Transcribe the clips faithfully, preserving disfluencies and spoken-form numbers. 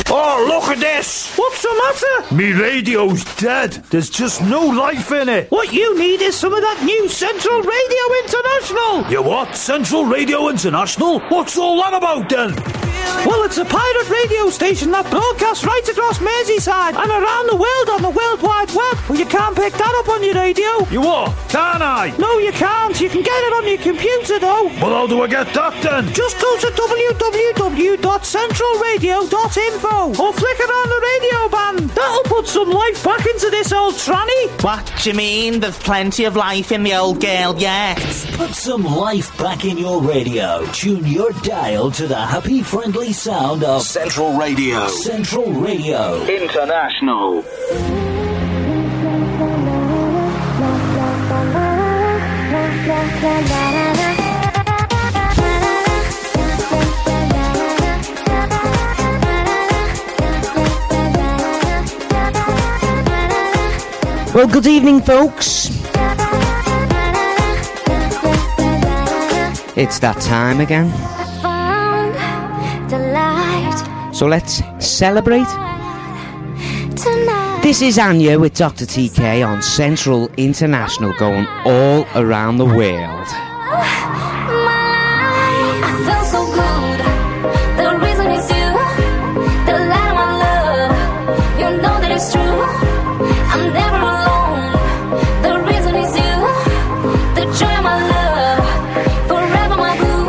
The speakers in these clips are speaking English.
Oh, look at this! What's the matter? Me radio's dead. There's just no life in it. What you need is some of that new Central Radio International. You what? Central Radio International? What's all that about then? Well, it's a pirate radio station that broadcasts right across Merseyside and around the world on the World Wide Web. Well, you can't pick that up on your radio. You what? Can I? No, you can't. You can get it on your computer, though. Well, how do I get that then? Just go to w w w dot central radio dot info or flick it on the radio band. That'll put some life back into this old tranny. What do you mean? There's plenty of life in the old girl yet. Put some life back in your radio. Tune your dial to the happy, friendly sound of Central Radio. Central Radio International. Well, good evening, folks. It's that time again. So let's celebrate. Tonight. This is Anya with Doctor T K on Central International, going all around the world. I feel so good. The reason is you, the light of my love. You know that it's true. I'm never alone. The reason is you, the joy of my love. Forever my boo.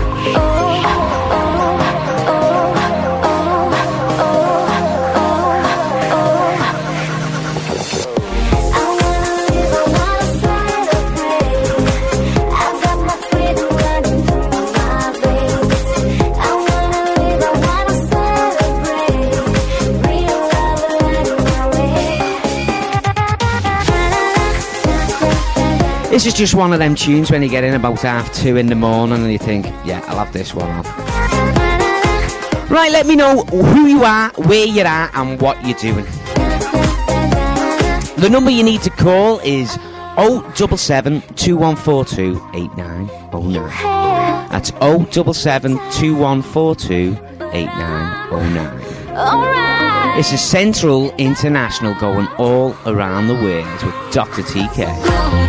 This is just one of them tunes when you get in about half two in the morning and you think, yeah, I'll have this one on. Right, let me know who you are, where you're at and what you're doing. The number you need to call is oh seven seven, two one four two, eight nine oh nine. That's oh seven seven, two one four two, eight nine oh nine. This is Central International, going all around the world with Doctor T K.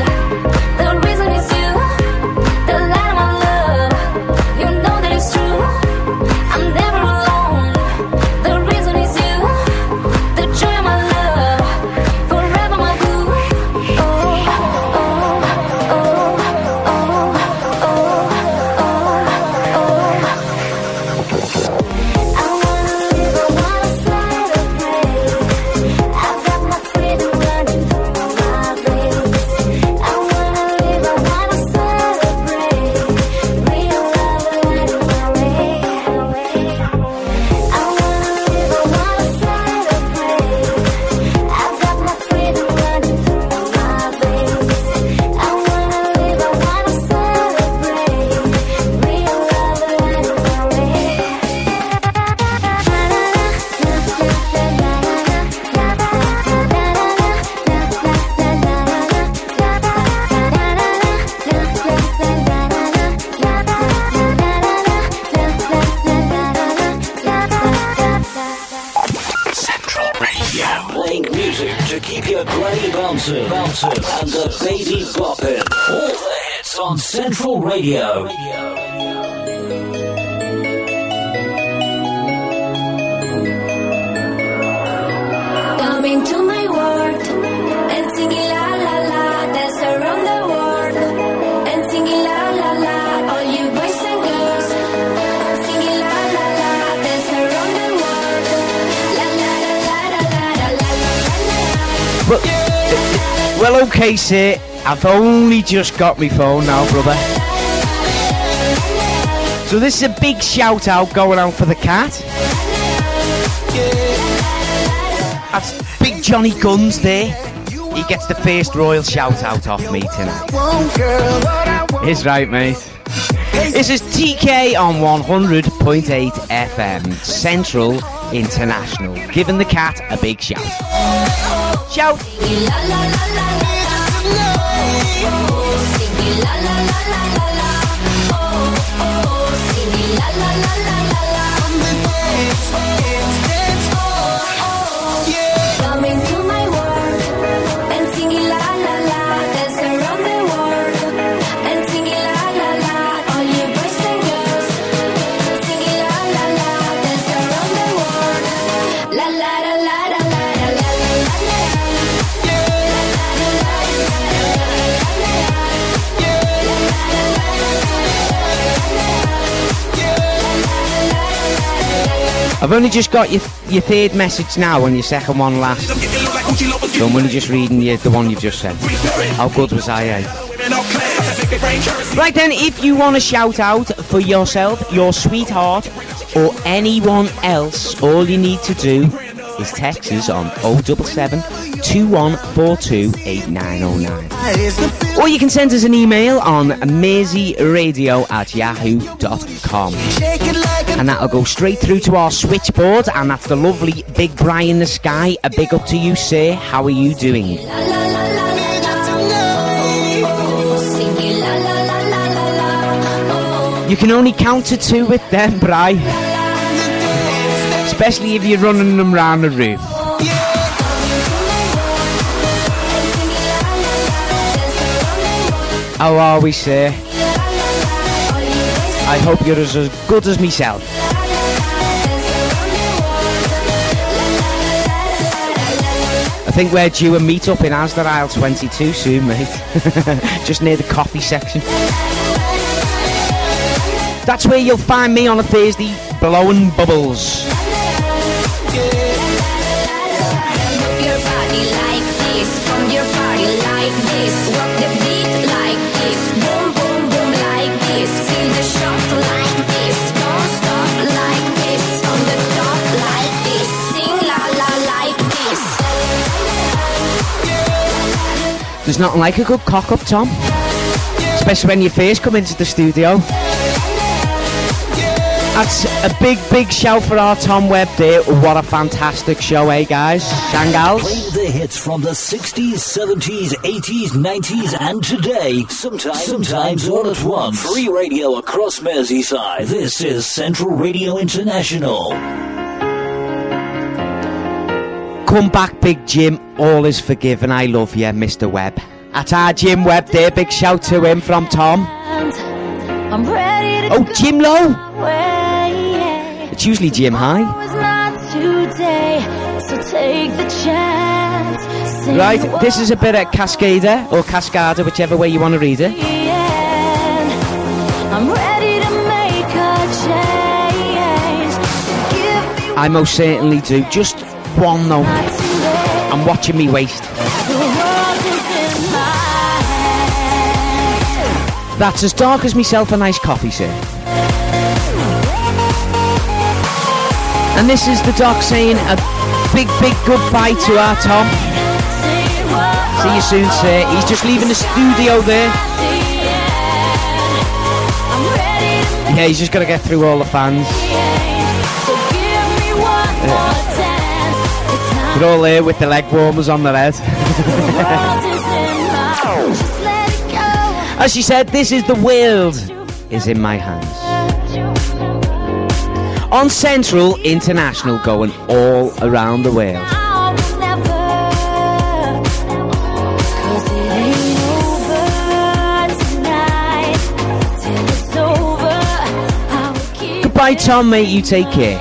And the baby bopping. All the hits on Central Radio. Coming to my world and singing la la la. Dance around the world and singing la la la. All you boys and girls singing la la la. Dance around the world. La la la la la la la la la la. Well, well, okay, sir. I've only just got my phone now, brother. So this is a big shout out going out for the cat. That's Big Johnny Guns there. He gets the first royal shout out off me tonight. He's right, mate. This is T K on one hundred point eight F M, Central International, giving the cat a big shout. Shout. Oh, oh, I've only just got your, your third message now and your second one last. So I'm only just reading you the one you've just sent. How good was I, eh? Right then, if you want to shout out for yourself, your sweetheart, or anyone else, all you need to do is text us on oh seven seven, two one four two, eight nine oh nine. Or you can send us an email on mazyradio at yahoo dot com. And that'll go straight through to our switchboard, and that's the lovely Big Brian in the Sky. A big up to you, sir. How are you doing? You can only count to two with them, Bri. Especially if you're running them round the room. How are we, sir? I hope you're as, as good as myself. I think we're due a meet-up in Asda aisle twenty-two soon, mate. Just near the coffee section. That's where you'll find me on a Thursday, blowing bubbles. There's nothing like a good cock-up, Tom. Especially when you first come into the studio. That's a big, big shout for our Tom Webb there. What a fantastic show, eh, guys? Shangals? Play the hits from the sixties, seventies, eighties, nineties, and today. Sometimes, sometimes all at once. Free radio across Merseyside. This is Central Radio International. Come back, Big Jim. All is forgiven. I love you, Mister Webb. That's our Jim Webb there. Big shout to him from Tom. I'm ready to oh, Jim Low. Way. It's usually Jim High. Today, so take the chance. Right, this is a bit of Cascada or Cascada, whichever way you want to read it. I'm ready to make a change. Give me I most certainly do. Just one though. I'm watching me waist. That's as dark as myself a nice coffee, sir. And this is the doc saying a big, big goodbye to our Tom. See you soon, sir. He's just leaving the studio there. Yeah, he's just got to get through all the fans. Yeah. They're all there with the leg warmers on their head. As she said, this is the world is in my hands. On Central International, going all around the world. Goodbye, Tom, mate. You take care.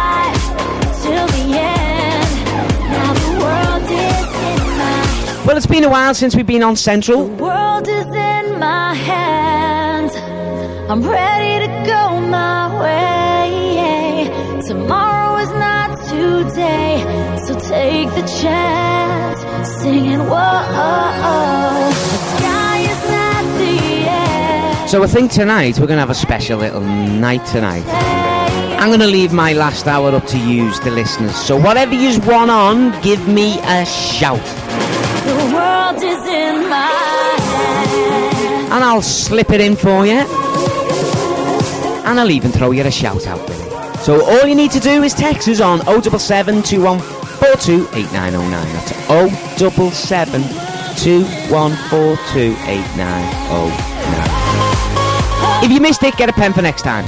Well, it's been a while since we've been on Central. The world is in my hands. I'm ready to go my way. Tomorrow is not today, so take the chance. Singing whoa, the sky is not the end. So I think tonight we're going to have a special little night tonight. I'm going to leave my last hour up to you, the listeners. So whatever you want on, give me a shout. The world is in my hands. And I'll slip it in for you. And I'll even throw you a shout out with it. So all you need to do is text us on oh seven seven, two one four two, eight nine oh nine. That's oh seven seven, two one four two, eight nine oh nine. If you missed it, get a pen for next time.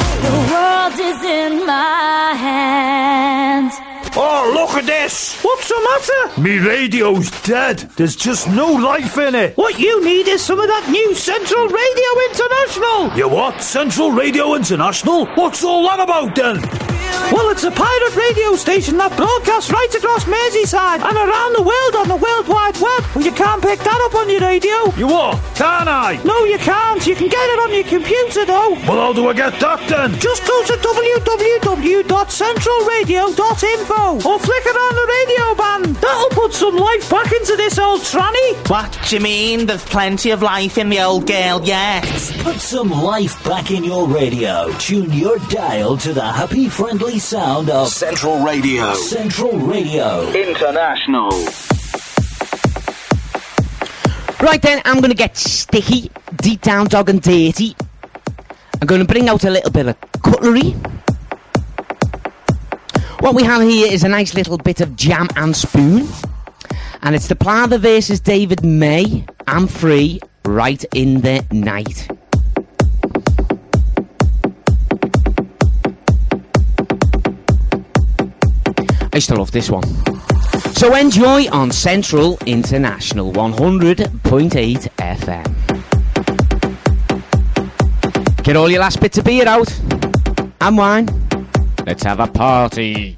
Look at this! What's the matter? Me radio's dead. There's just no life in it. What you need is some of that new Central Radio International. You what? Central Radio International? What's all that about then? Well, it's a pirate radio station that broadcasts right across Merseyside and around the world on the World Wide Web. Well, you can't pick that up on your radio. You what? Can I? No, you can't. You can get it on your computer, though. Well, how do I get that then? Just go to w w w dot central radio dot info or flick around the radio band. That'll put some life back into this old tranny. What do you mean? There's plenty of life in the old girl yet. Put some life back in your radio. Tune your dial to the happy, friendly sound of Central Radio. Central Radio International. Right then, I'm going to get sticky, deep down dog and dirty. I'm going to bring out a little bit of cutlery. What we have here is a nice little bit of jam and spoon. And it's the Plather versus David May. I'm free right in the night. I used to love this one. So enjoy on Central International one hundred point eight F M. Get all your last bits of beer out and wine. Let's have a party.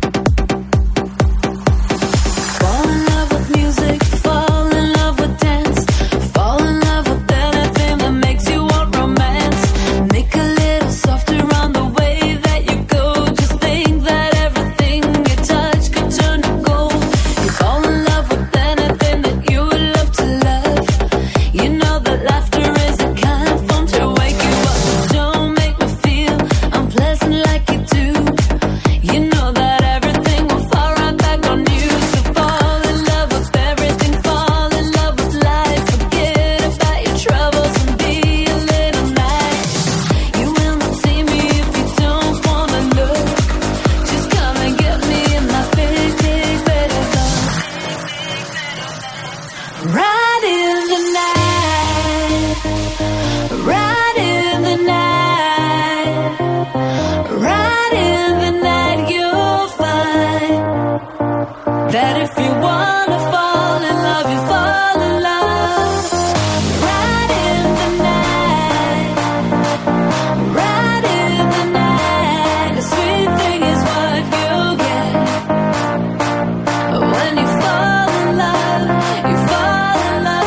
Fall in love with music, fall in love with dance, fall in love with anything that makes you want romance. Make a little softer on the way that you go. Just think that everything you touch could turn to gold. You fall in love with anything that you would love to love. You know that laughter is a kind of fun to wake you up. Don't make me feel unpleasant like you do. You know that everything will fall right back on you. So fall in love with everything, fall in love with life. Forget about your troubles and be a little nice. You will not see me if you don't wanna look. Just come and get me in my big, big bed of love. Right in the night, right in the night, right in the night, you'll find that if you wanna fall in love, you fall in love. Right in the night, right in the night, the sweet thing is what you'll get. When you fall in love, you fall in love.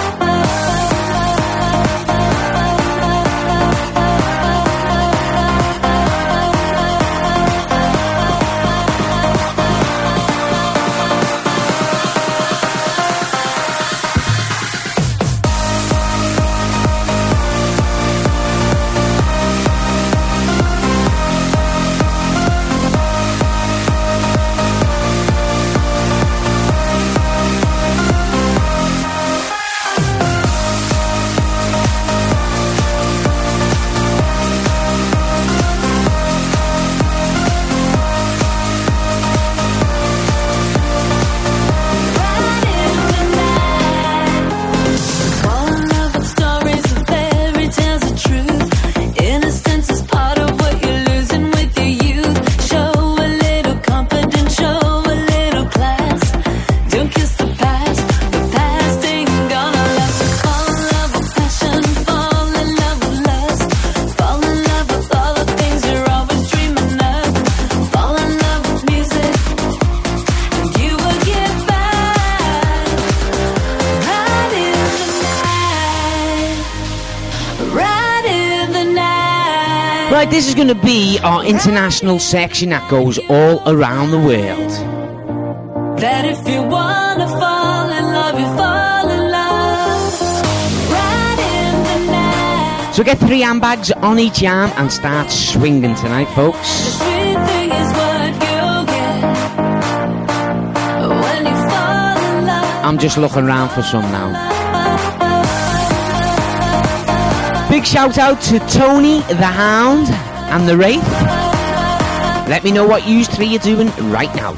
Fall in love with stories of fairy tales of truth. Innocence is part of what you're losing with your youth. Show a little confidence, show a little class. Don't kiss the past, the past ain't gonna last. So fall in love with passion, fall in love with lust. Fall in love with all the things you're always dreaming of. Fall in love with music, and you will get by. Right in the night, right in the night. Right, this is going to be our international section that goes all around the world. That if you wanna fall in love, you fall in love. Right in the night, So get three handbags on each arm and start swinging tonight, the folks. sweet thing is what you'll get. When you fall in love. I'm just looking around for some now. Big shout out to Tony, the Hound, and the Wraith. Let me know what you three are doing right now.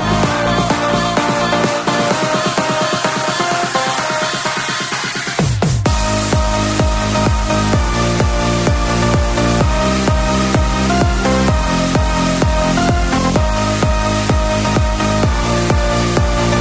Right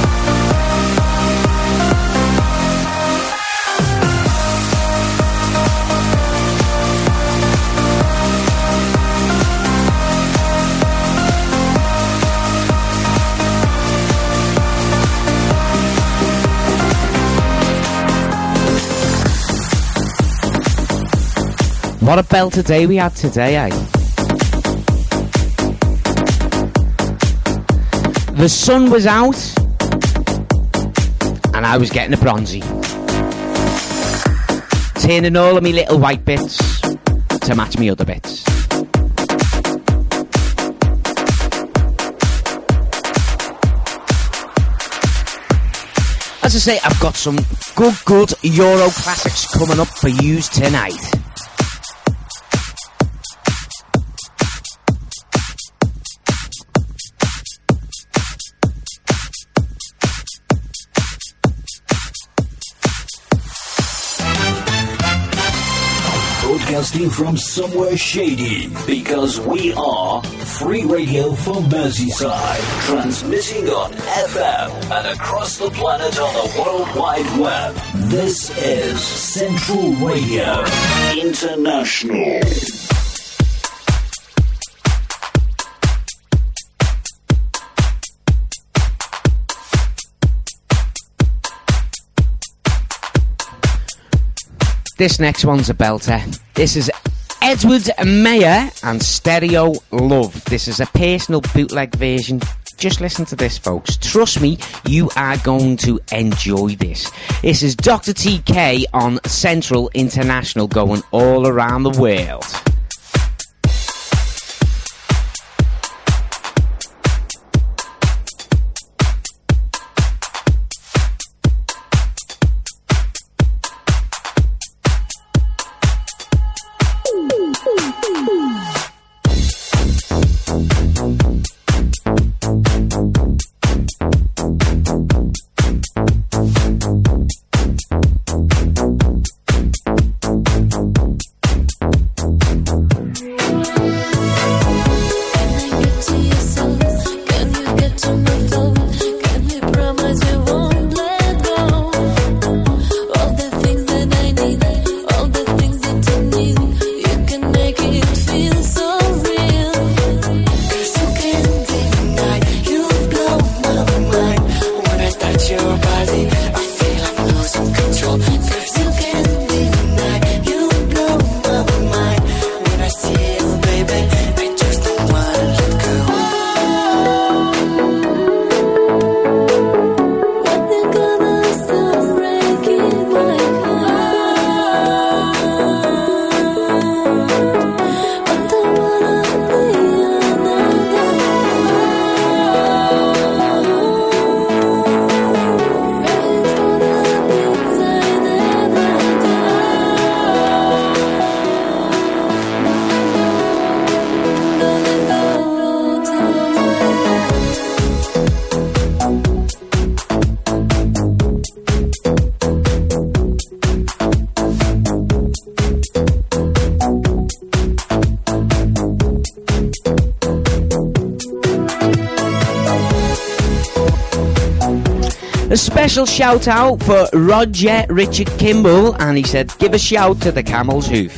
What a belter day we had today, eh? The sun was out, and I was getting a bronzy. Turning all of me little white bits to match me other bits. As I say, I've got some good, good Euro classics coming up for you tonight. Broadcasting from somewhere shady, because we are Free Radio for Merseyside, transmitting on F M and across the planet on the World Wide Web. This is Central Radio International. This next one's a belter. This is Edward Mayer and Stereo Love. This is a personal bootleg version. Just listen to this, folks. Trust me, you are going to enjoy this. This is Doctor T K on Central International, going all around the world. A special shout out for Roger Richard Kimball, and he said, give a shout to the Camel's Hoof.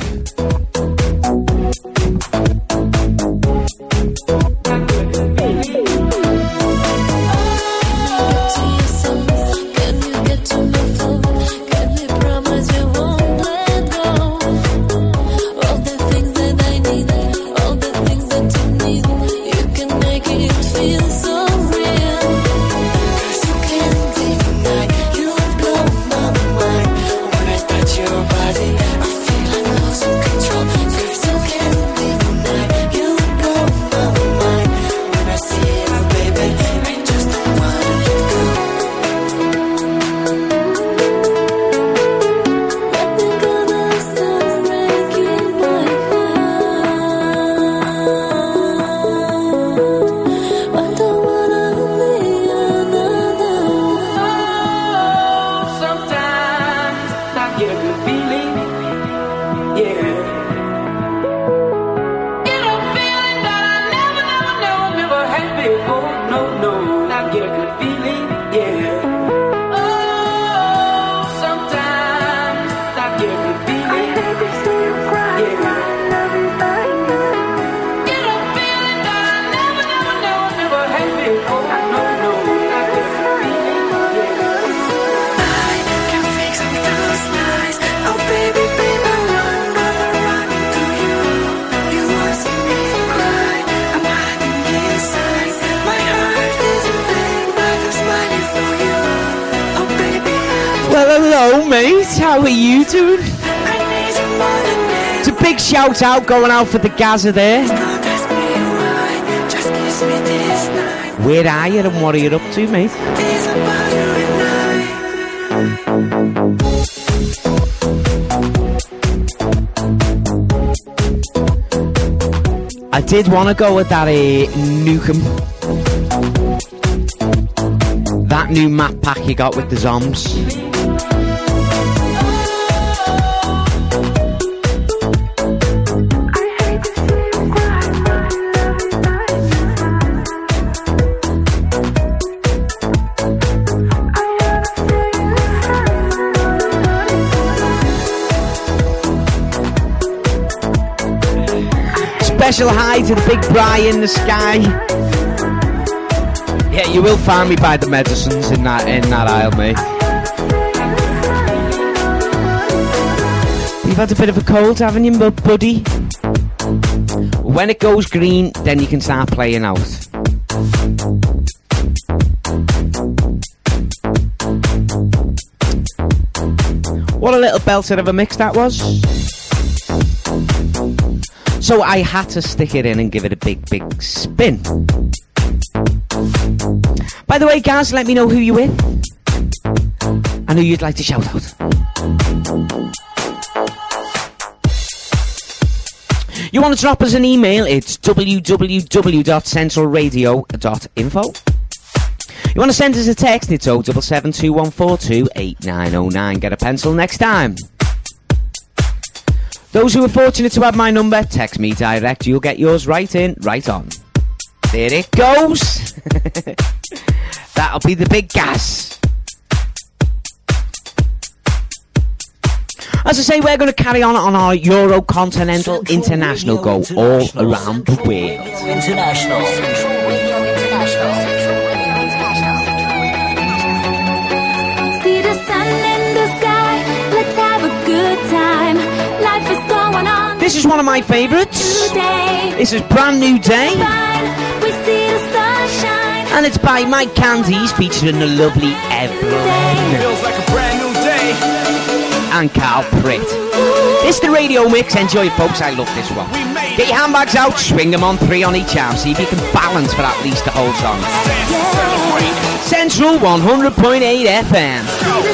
I can fix all those lies. Oh baby, baby, run, rather run into How are you doing? It's a big shout out going out for the Gaza there. Where are you and what are you up to, mate? I did want to go with that uh, Nukem. That new map pack you got with the zombies. Special hi to the big Bri in the sky. Yeah, you will find me by the medicines in that in that aisle, mate. You've had a bit of a cold, haven't you, buddy? When it goes green, then you can start playing out. What a little belter of a mix that was. So I had to stick it in and give it a big, big spin. By the way, guys, let me know who you're with and who you'd like to shout out. You want to drop us an email? It's w w w dot central radio dot info. You want to send us a text? It's oh seven seven two one four two eight nine oh nine. Get a pencil next time. Those who are fortunate to have my number, text me direct. You'll get yours right in, right on. There it goes. That'll be the big gas. As I say, we're going to carry on on our Euro-Continental International go all around the world. International. See the sun in the sky, let's have a good time. Life is going on. This is one of my favourites. Today. This is Brand New Day. We see the sunshine. And it's by Mike Candies featuring the lovely Evelyn. Feels like a brand new day. And Carl Pritt. This is the radio mix. Enjoy it, folks. I love this one. Get your handbags out, swing them on three on each arm. See if you can balance for at least the whole song. Central one hundred point eight F M.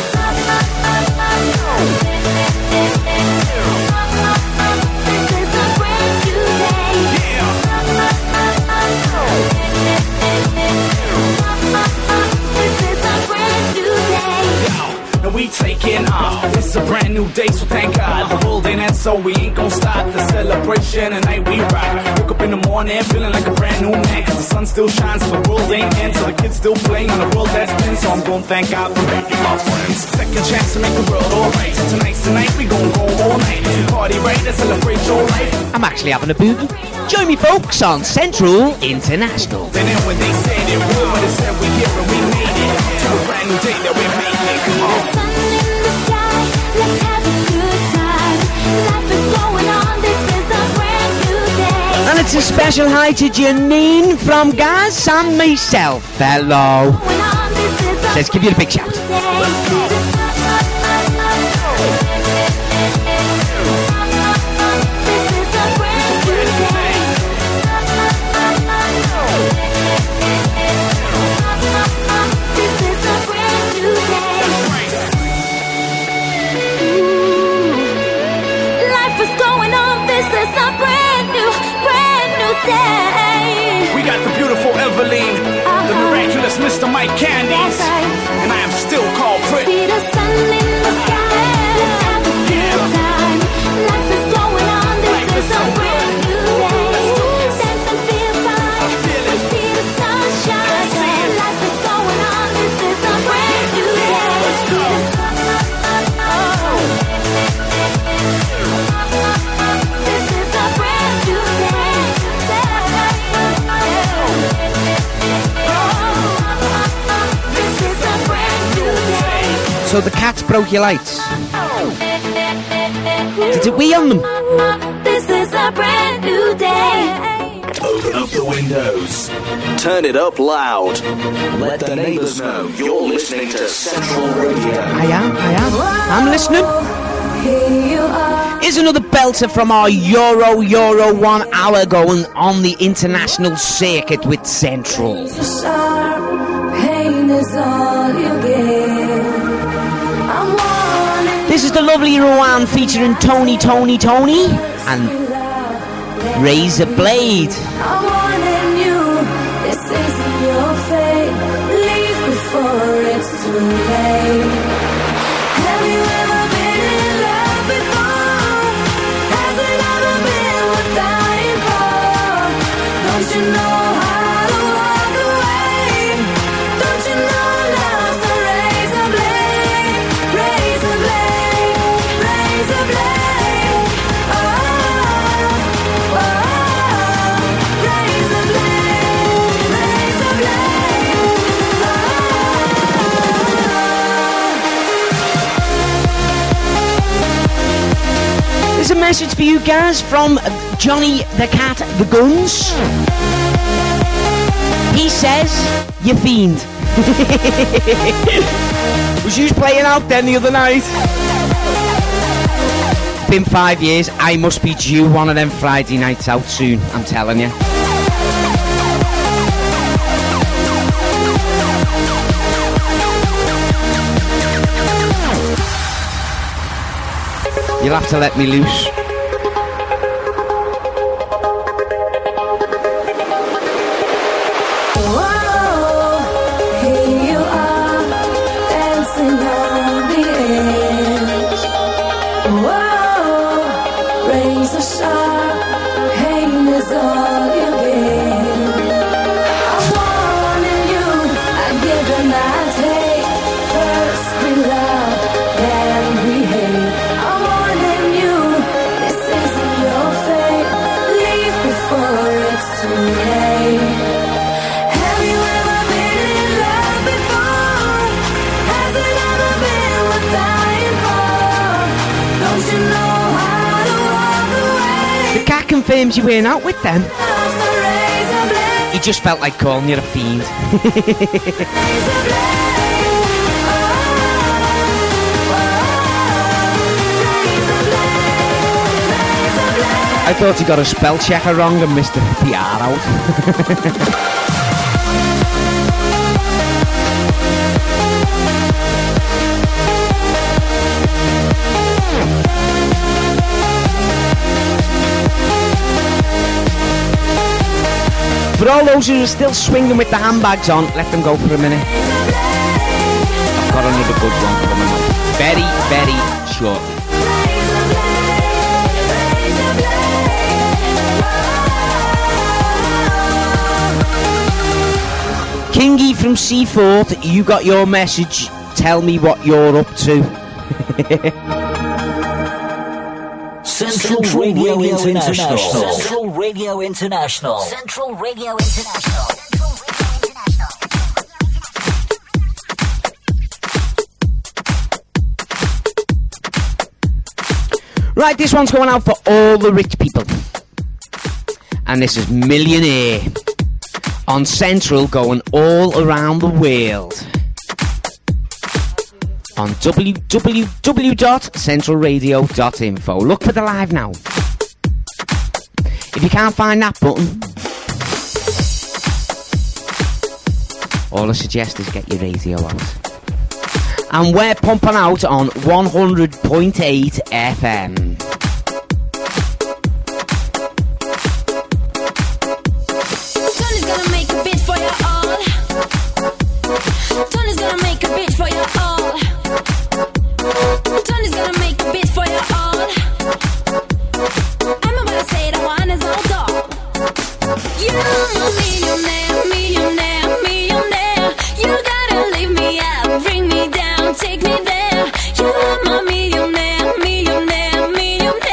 We taking off. It's a brand new day, so thank God. The world ain't end, so we ain't gon' stop the celebration. Tonight we rock. Woke up in the morning, feeling like a brand new man. Cause the sun still shines, so the world ain't end. So the kids still playing on the world that's been. So I'm gon' thank God for making my friends. Second chance to make the world alright. Tonight's the night, we gon' go all night. We party right, let's celebrate your life. I'm actually having a boogie. Join me, folks, on Central International. And then when they said it would, when they said we here and we made it to a brand new day that we made it. Come on. Let's have a good time. Life is going on. This is a brand new day. And it's a special hi to Janine from Gaz and myself. Hello. Let's give you a big shout. We got the beautiful Evelyn, uh-huh. The miraculous Mister Mike Candies, right. And I am still called Pritt. See the sun in the sky, let's have a good time. Life is going on, this Life is, is a brand new day. Dance and feel fine, we see the sunshine. Life is going on, this is a brand new day. Let's go. This is a brand new day. So the cats broke your lights. Did it wee on them? This is a brand new day. Open up the windows. Turn it up loud. Let the neighbours know you're listening to Central Radio. I am, I am. I'm listening. Here's another belter from our Euro Euro one hour going on the international circuit with Central. This is the lovely Rowan featuring Tony, Tony, Tony and Razor Blade. I'm warning you, this isn't your fate. Leave before it's too late. Have you ever been in love before? Has it ever been worth dying for? Don't you know how to walk away? Don't you know love's a razor blade? Razor blade, razor blade. Oh, oh, razor blade, razor blade. There's a message for you guys from Johnny the Cat the Guns. He says, you fiend. Was you playing out then the other night? Been five years, I must be due one of them Friday nights out soon, I'm telling you. You'll have to let me loose. Whoa, here you are, dancing on the edge. Whoa, razor sharp, pain is all you get. I'm warning you, I give and I take. First we love, then we hate. I'm warning you, this isn't your fate. Leave before it's too late. Have you ever been in love before? Has it ever been worth dying for? Don't you know how to walk away? The cat confirms you weren't out with them. Love's a razor blade, He just felt like calling you a fiend. razor blade. Oh, oh, razor blade, razor blade. I thought he got a spell checker wrong and missed the P R out. For all those who are still swinging with the handbags on, let them go for a minute. I've got another good one coming up. Very, very short. Kingy from Seaford, you got your message. Tell me what you're up to. Central, Central Radio, Radio International. International. Central Radio International. Central Radio International. Right, this one's going out for all the rich people. And this is Millionaire on Central, going all around the world. On w w w dot central radio dot info. Look for the live now. If you can't find that button, all I suggest is get your radio out. And we're pumping out on one hundred point eight F M. Tony's gonna make a beat for you all. Tony's gonna make a beat for you all. Tony's gonna make a beat for you all. I'm about to say that one is all dog. You're a millionaire, millionaire, millionaire. You gotta leave me out, bring me down, take me there. You're my millionaire, millionaire, millionaire.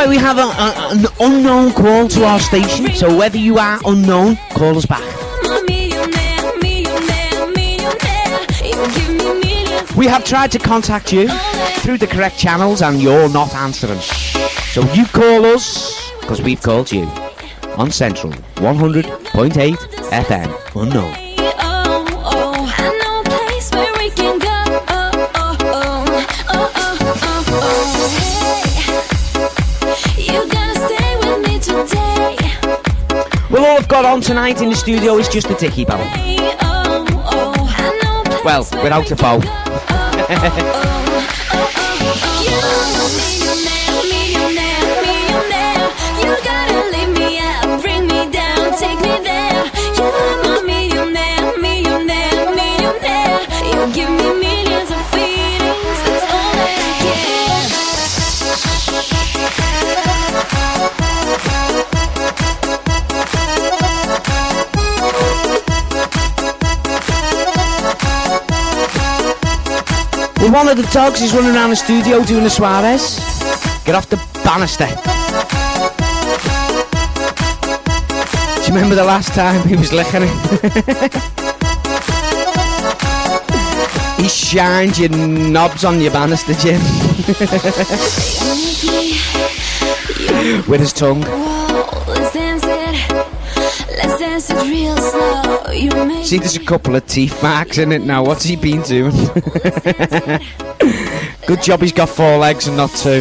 Right, we have a, a, an unknown call to our station, so whether you are unknown, call us back. We have tried to contact you through the correct channels and you're not answering. So you call us, because we've called you, on Central one hundred point eight F M, Unknown. Well, all I've got on tonight in the studio is just a dicky bow. Well, without a bow. Well, one of the dogs is running around the studio doing the Suarez. Get off the banister. Do you remember the last time he was licking it? He shined your knobs on your banister, Jim. With his tongue. See, there's a couple of teeth marks in it now. What's he been doing? Good job he's got four legs and not two.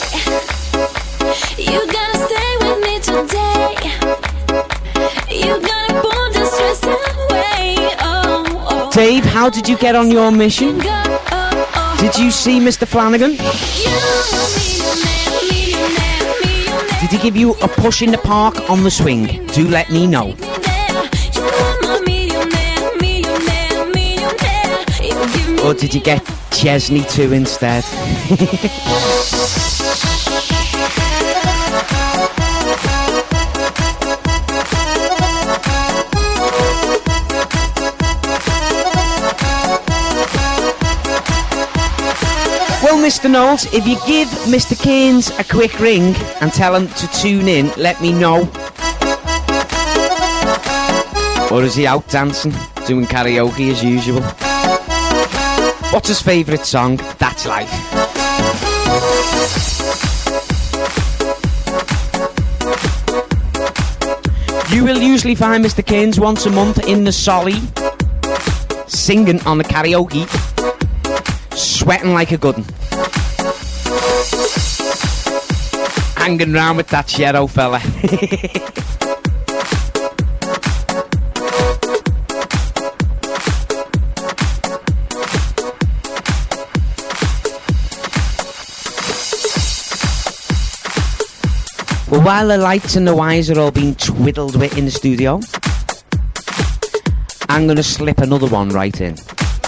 You gotta stay with me today. You gotta pull the stress away. Oh, oh. Dave, how did you get on your mission? Did you see Mister Flanagan? Did he give you a push in the park on the swing? Do let me know. Or did you get Chesney too instead? Well, Mister Knowles, if you give Mister Keynes a quick ring and tell him to tune in, let me know. Or is he out dancing, doing karaoke as usual? What's his favourite song? That's Life. You will usually find Mister Keynes once a month in the Solly, singing on the karaoke, sweating like a good one. Hanging round with that shadow fella. Well, while the lights and the wires are all being twiddled with in the studio, I'm going to slip another one right in.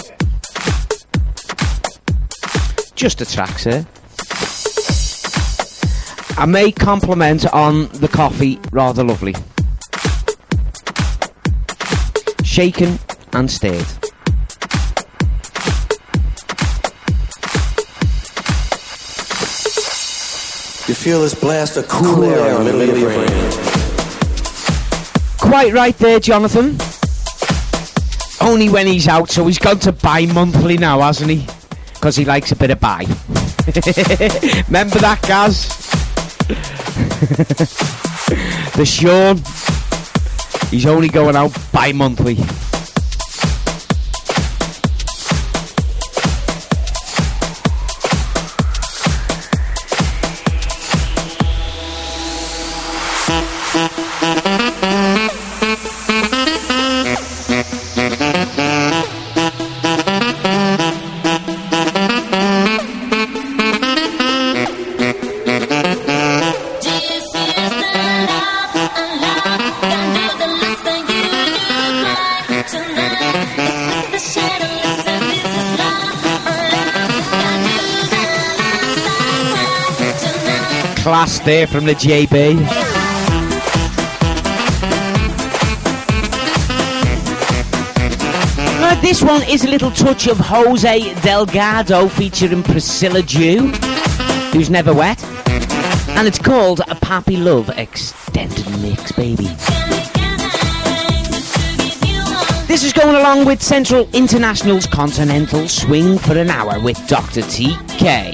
Just a track, sir. I may compliment on the coffee, rather lovely. Shaken and stirred. You feel this blast of cool air in the middle of your brain. Quite right there, Jonathan. Only when he's out, so he's gone to bi-monthly now, hasn't he? Because he likes a bit of bi. Remember that, Gaz? The Sean. He's only going out bi-monthly. Class there from the J B. Now, this one is a little touch of Jose Delgado featuring Priscilla Dew, who's never wet, And it's called a Pappy Love Extended Mix, baby. This is going along with Central International's Continental Swing for an Hour with Doctor T K.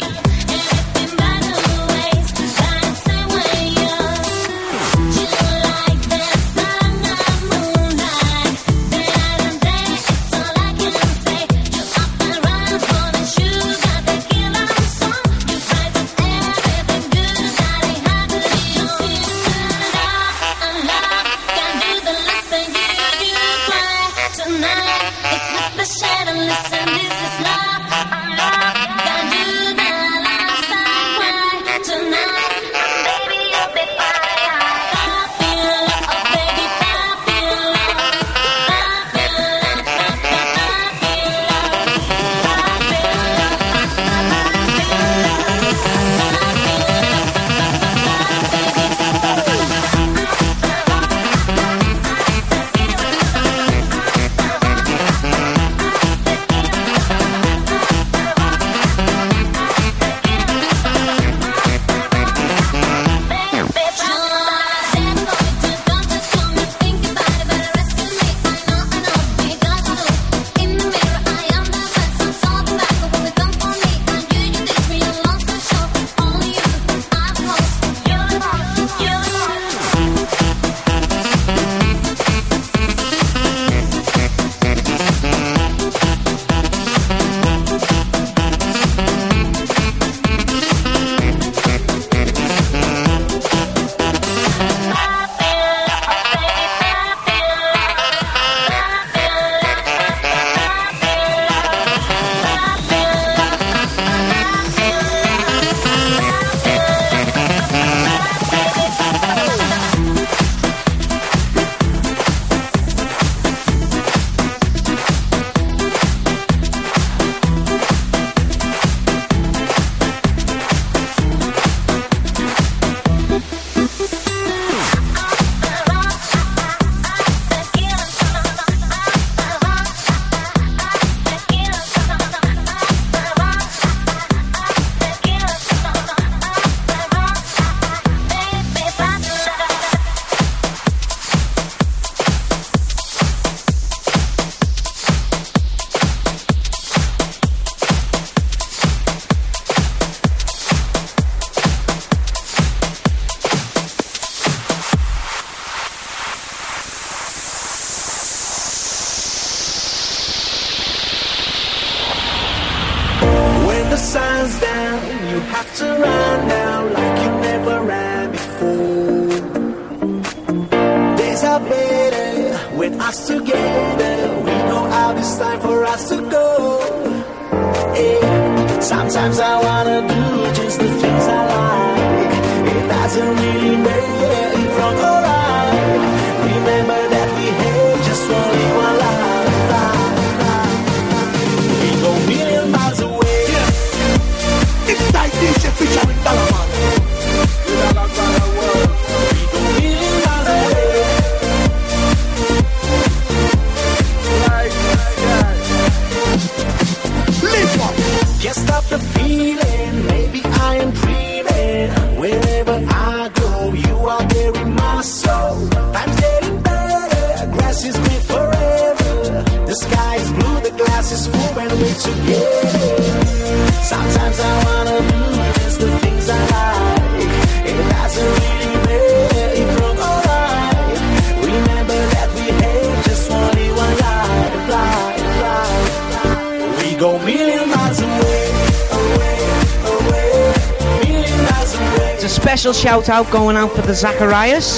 Shout out going out for the Zacharias.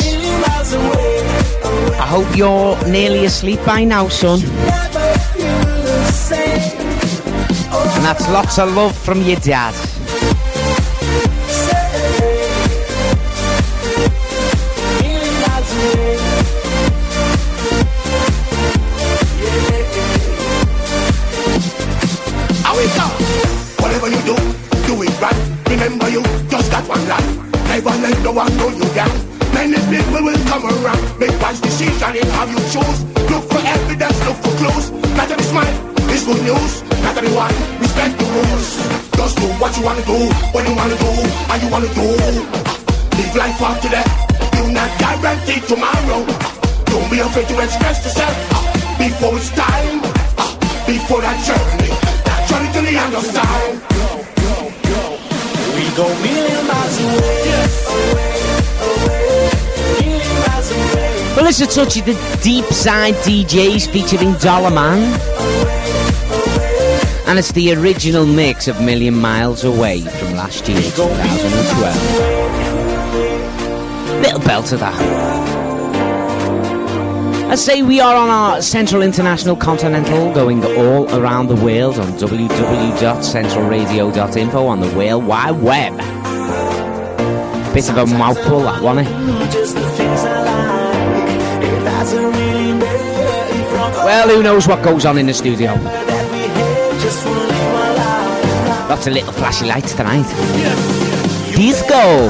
I hope you're nearly asleep by now, son. And that's lots of love from your dad. Whatever you do, do it right. Remember you just got one life. Never let no one know you down. Many people will come around. Make wise decision in how you choose. Look for evidence, look for clues. Not every smile is good news. Not everyone respect the rules. Just do what you wanna do, when you wanna do, and you wanna do. Live life for today. Do not guarantee tomorrow. Don't be afraid to express yourself uh, before it's time. Uh, before that journey, that journey to the end of time. We go million miles away, away, away, million miles away. Well, it's a touch of the Deep Side D Js featuring Dollar Man. And it's the original mix of Million Miles Away from last year, twenty twelve. Little belt of that. I say we are on our Central International Continental, going all around the world on w w w dot central radio dot info on the World Wide Web. Bit of a mouthful, that one, eh? Well, who knows what goes on in the studio? Lots of little flashy lights tonight. Disco!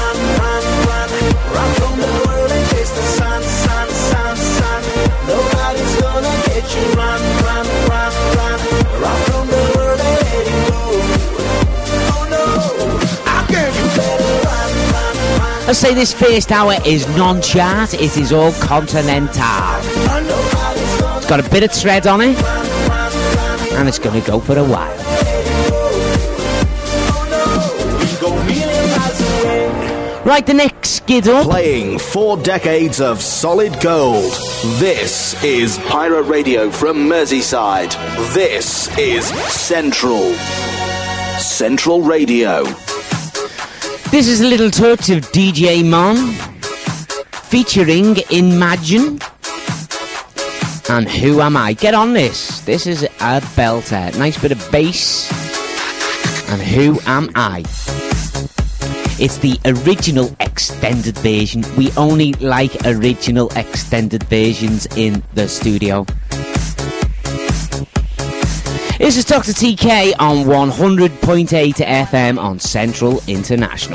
I say this first hour is non-chart, it is all continental. It's got a bit of tread on it, and it's going to go for a while. Right, the next skid up. Playing four decades of solid gold. This is Pirate Radio from Merseyside. This is Central. Central Radio. This is a little touch of D J Mon featuring Imagine and Who Am I? Get on this. This is a belter. Nice bit of bass. And Who Am I? It's the original extended version. We only like original extended versions in the studio. This is Doctor T K on one hundred point eight F M on Central International.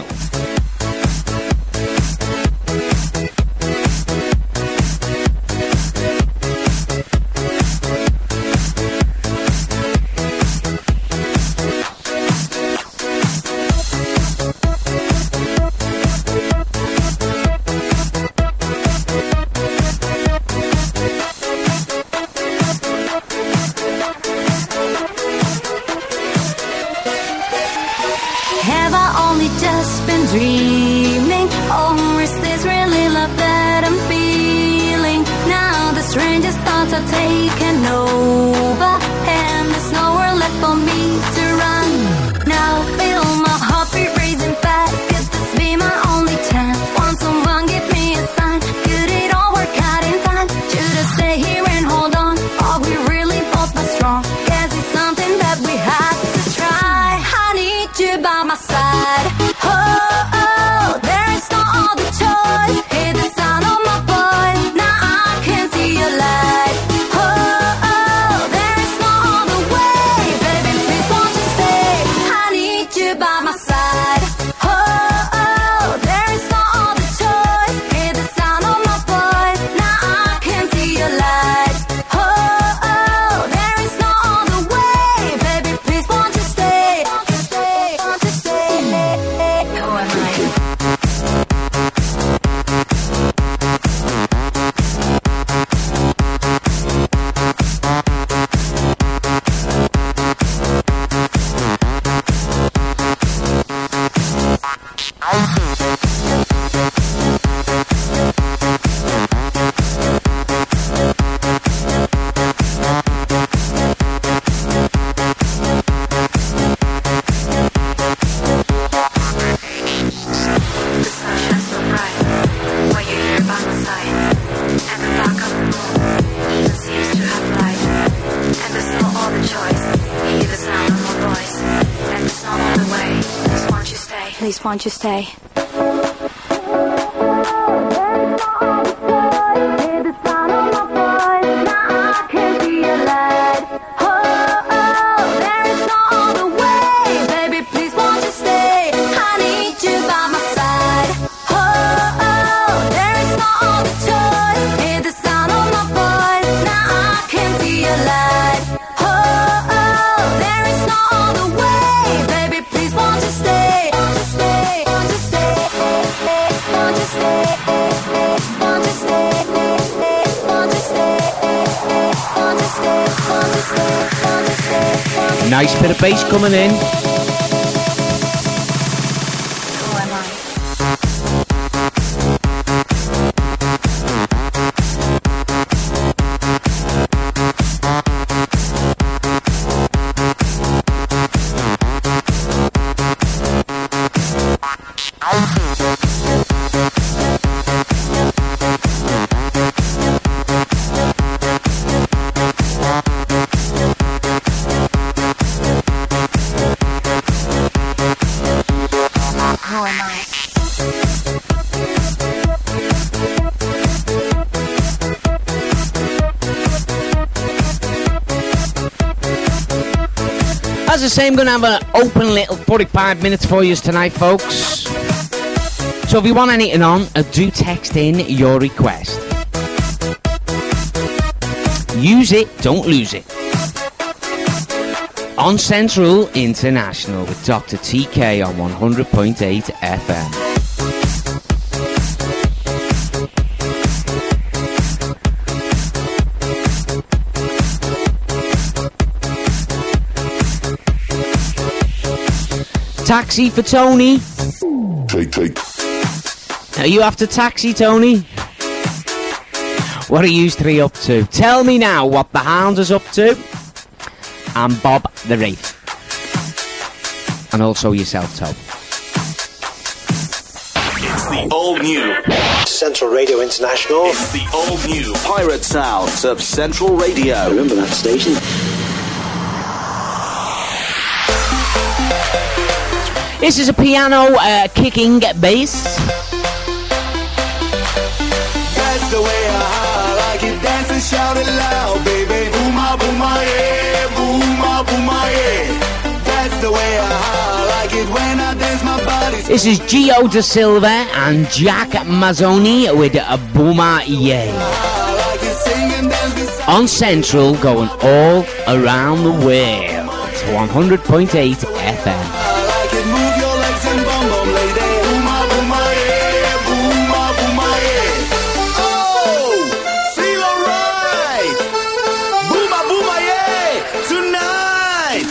Won't you stay? Stay, stay, stay. Nice bit of bass coming in. As I say, I'm going to have an open little forty-five minutes for you tonight, folks. So if you want anything on, uh, do text in your request. Use it, don't lose it. On Central International with Doctor T K on one hundred point eight F M. Taxi for Tony. Take, take. Are you after taxi, Tony? What are you three up to? Tell me now what the Hound is up to. And Bob the Wraith. And also yourself, Tom. It's the all new Central Radio International. It's the all new Pirate Sounds of Central Radio. Remember that station? This is a piano uh, kicking bass. That's the way I like it. Dance and shout it loud, baby. Booma, booma, yeah. Booma, booma, yeah. That's the way I like it when I dance my body. This is Gio Da Silva and Jack Mazzoni with a Booma Yay. On Central, going all around the world. It's one hundred point eight F M. Move your legs and bum bum lady. Booma, booma, yeah. Booma, booma, yeah. Oh, feel alright. Booma, booma, yeah. Tonight.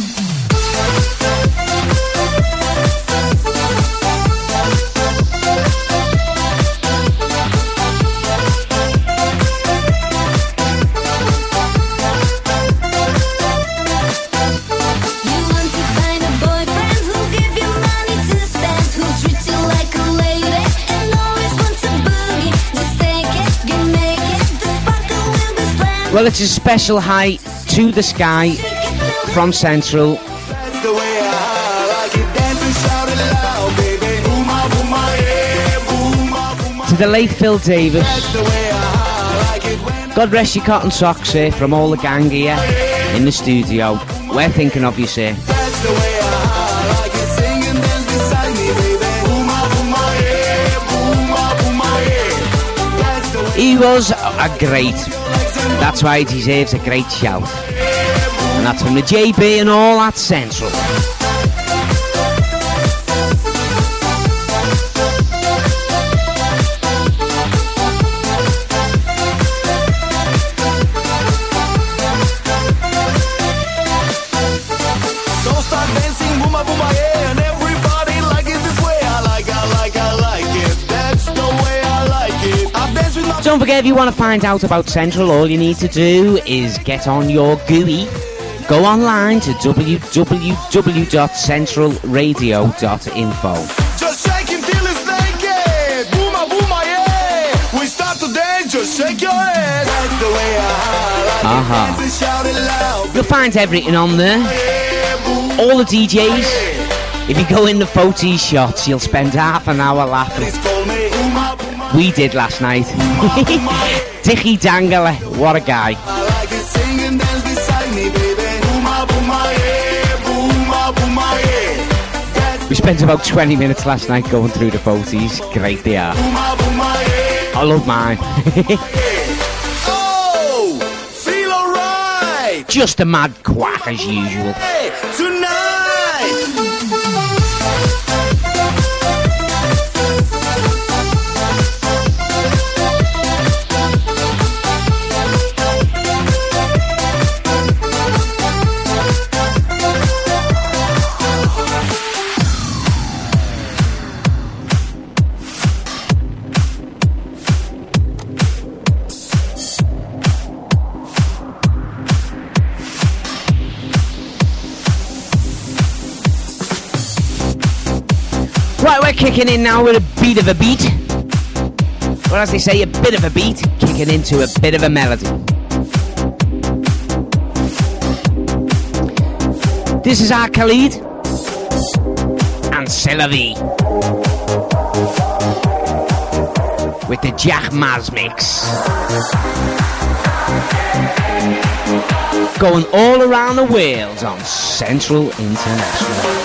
You want to find a boyfriend who'll give you money to spend, who'll treat you like a lady and always wants a boogie. Just take it, you make it, the sparkle will be slammed. Well, it's a special hi to the sky from Central That's the way I like it. Dance and shout it loud, baby. Booma, booma, yeah. Booma, booma. to the late Phil Davis. That's the way I like it when God rest your cotton socks, sir, from all the gang here in the studio. We're thinking of you, sir. that's the way I like it. Sing and dance beside me, baby. Booma, booma, yeah. Booma, booma, yeah. That's the way He was a great. That's why he deserves a great shout. And that's from the J B and all at Central. So start dancing, booma, booma, yeah. And everybody like it this way. I like, I like, I like it. That's the way I like it. I dance with my Don't forget, if you want to find out about Central, all you need to do is get on your G U I. Go online to w w w dot central radio dot info. just shake it till it's naked. Booma, booma, yeah. We start to dance, just shake your ass. That's the way I like it. Uh-huh. Dance and shout it loud. You'll find everything on there. Yeah, boom. All the D Js. If you go in the photo shots, you'll spend half an hour laughing. It's called me. Booma, booma. We did last night. Dickie Dangler, what a guy. I like it. Sing and dance beside me, baby. Booma, booma, yeah. Booma, booma, yeah. That's We spent about twenty minutes last night going through the photos. Great they are. booma, booma, yeah. I love mine. Oh, feel alright. Just a mad quack as usual. Hey, tonight. Right, we're kicking in now with a bit of a beat. Or as they say, a bit of a beat, kicking into a bit of a melody. This is our Khalid and C'est la vie with the Jack Maz mix. Going all around the world on Central International.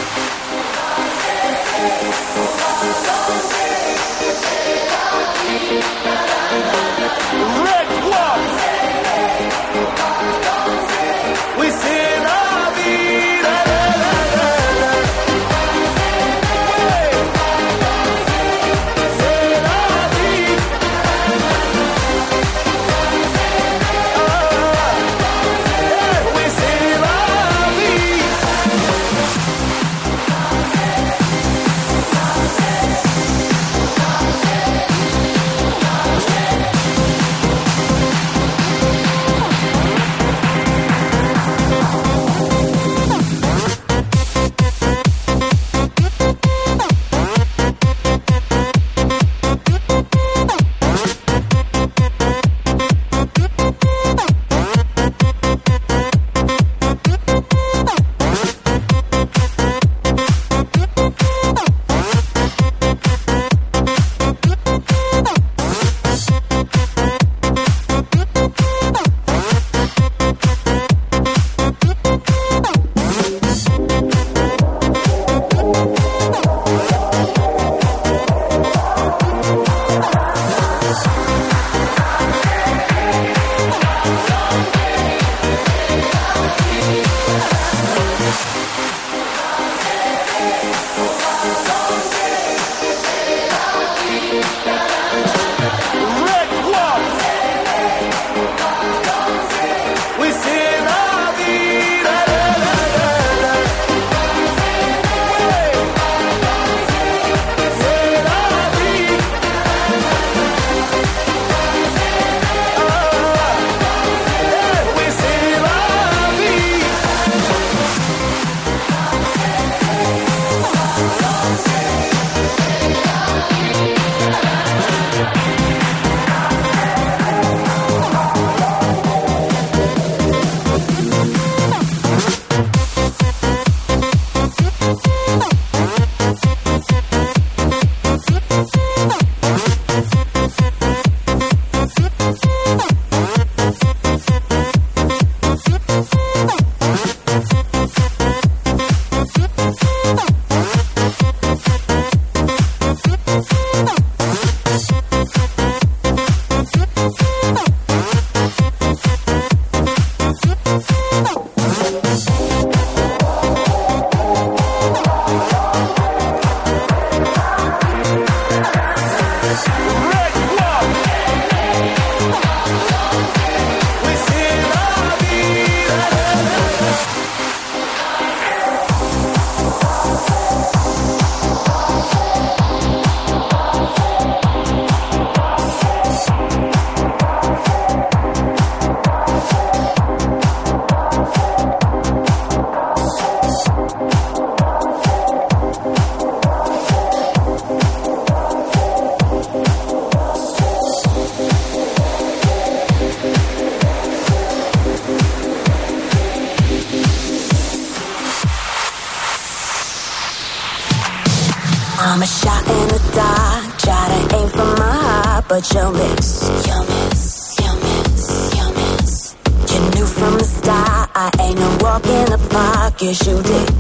I'm a shot in the dark, try to aim for my heart, but you'll miss, you'll miss, you'll miss, you'll miss. You knew from the start, I ain't no walk in the park. Yes, you did,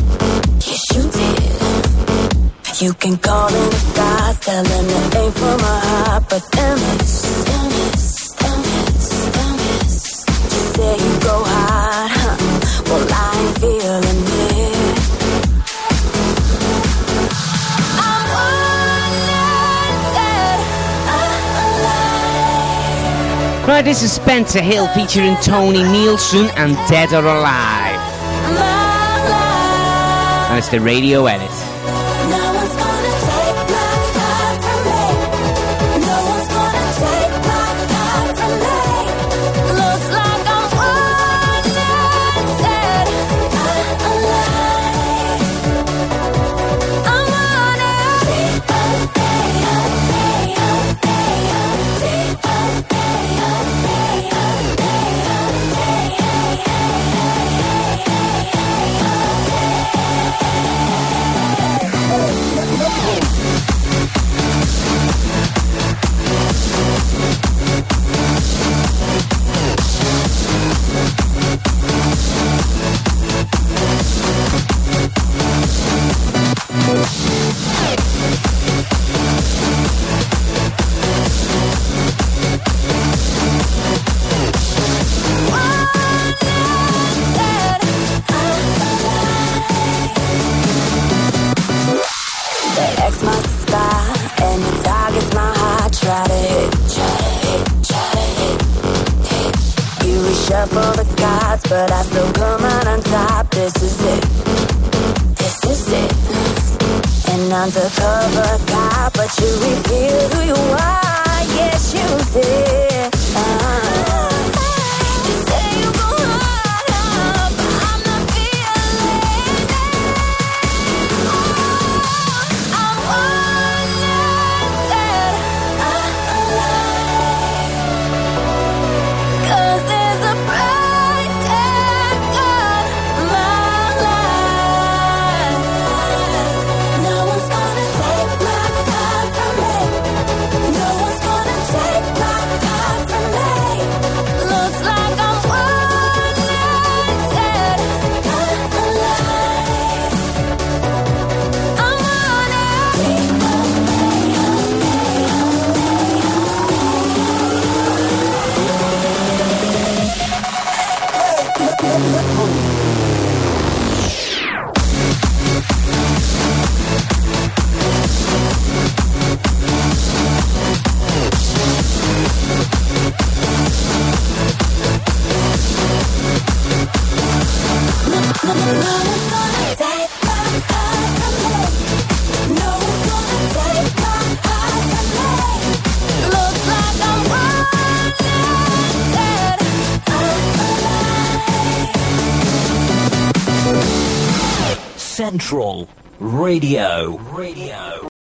yes, you did. You can call in the gods, tell them it ain't for my heart, but they'll miss, they'll miss, they'll miss, they'll miss. You say you go hard, huh? Well, I ain't feeling it. Right, this is Spencer Hill featuring Tony Nielsen and Dead or Alive. And it's the radio edit. I'm fell for the gods, but I still come out on top. This is it. This is it. An undercover guy, but you revealed who you are. Yes, you did. Uh-huh. You say you go hard, uh, but I'm not feeling it. Oh, I'm wanted, alive. 'Cause there's a price tag on my life. No one's gonna take my heart from me. No one's gonna take my heart from me. Looks like I'm wanted, alive. I'm wanted. Take on me, on me, No one's gonna take my heart from me. No one's gonna take my heart from me. Looks like I'm wanted, alive. Central Radio. Radio.